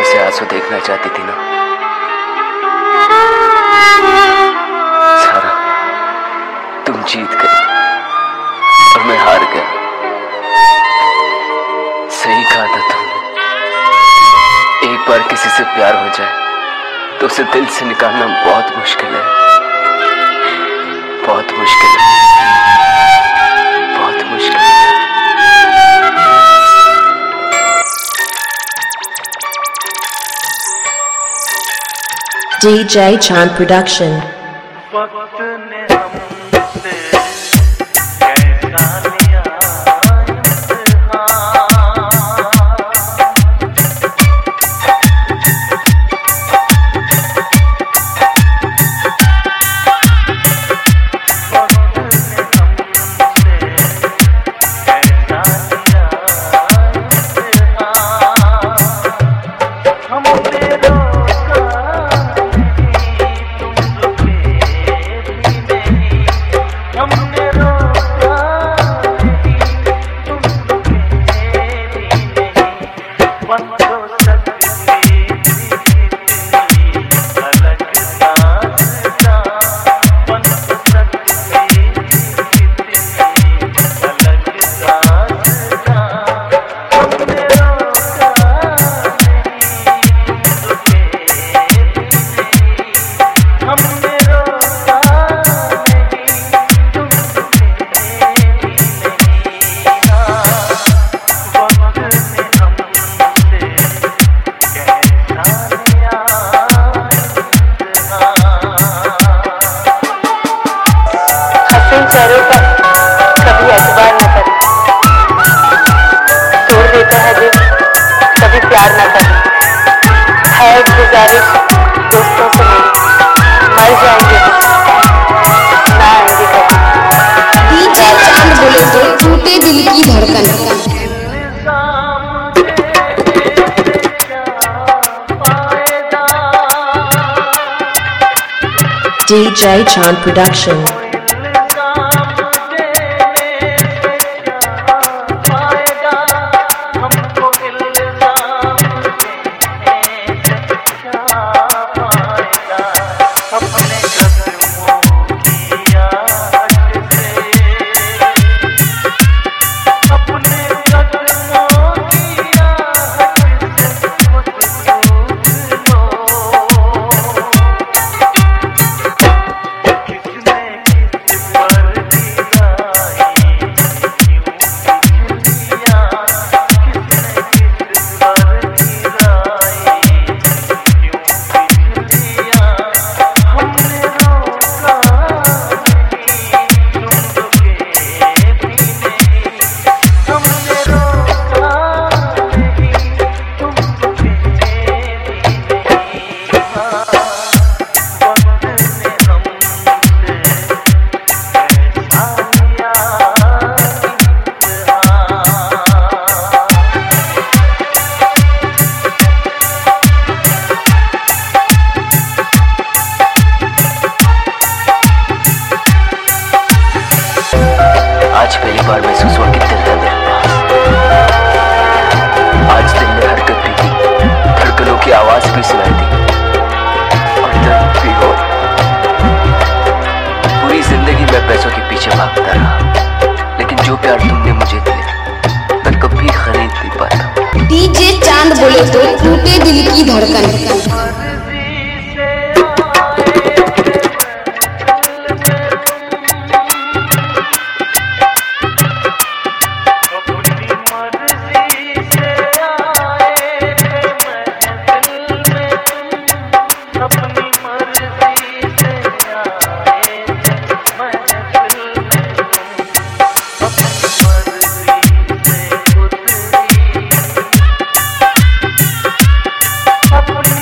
आंखों से आंसू देखना चाहती थी ना सारा, तुम जीत गई और मैं हार गया। सही कहा था तुमने, एक बार किसी से प्यार हो जाए तो उसे दिल से निकालना बहुत मुश्किल है, बहुत मुश्किल है, बहुत मुश्किल है। DJ Chand Production. चेहरों पर कभी एतबार न करें, तोड़ देता है दिल कभी प्यार न करें। है एक गुजारिश दोस्तों से मेरी, मर जाएंगे ना आएंगे कभी। DJ चांद बोले तो टूटे दिल की धड़कन। DJ Chand Production. आज पहली बार महसूस हुआ कि दिल है मेरे पास। आज दिल ने हरकत भी की, धड़कनों की आवाज भी सुनाई दी और दर्द भी हो। पूरी जिंदगी मैं पैसों के पीछे भागता रहा, लेकिन जो प्यार तुमने मुझे दिया मैं कभी खरीद नहीं पाता। DJ चांद बोले तो टूटे दिल की धड़कन। अपनी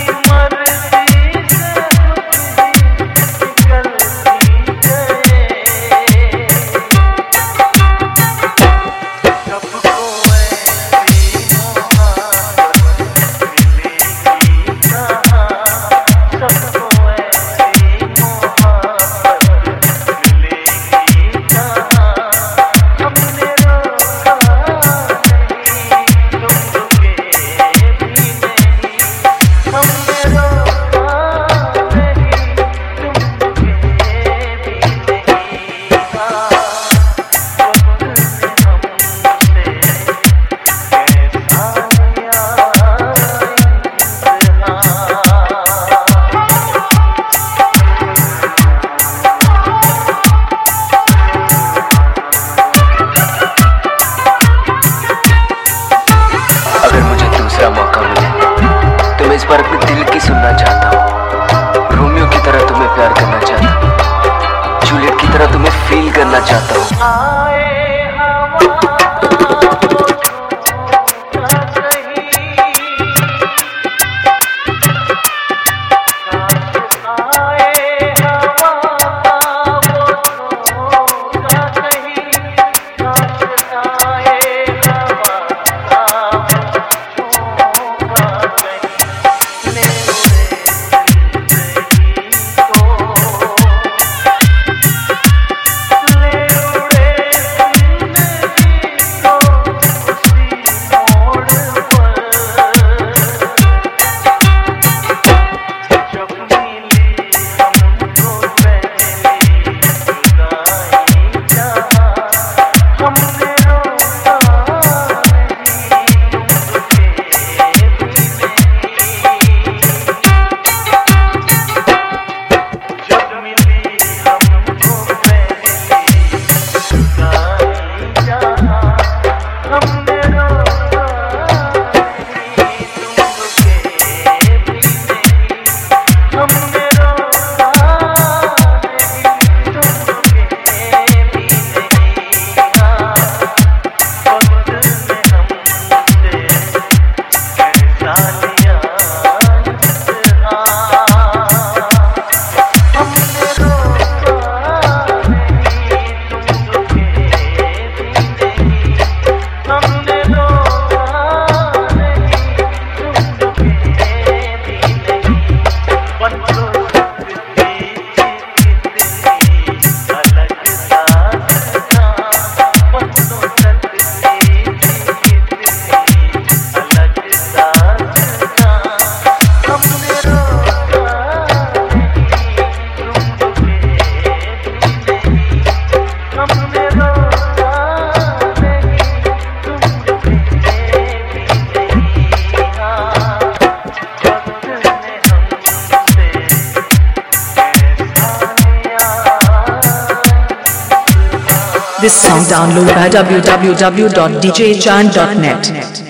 song download by www.djchan.net.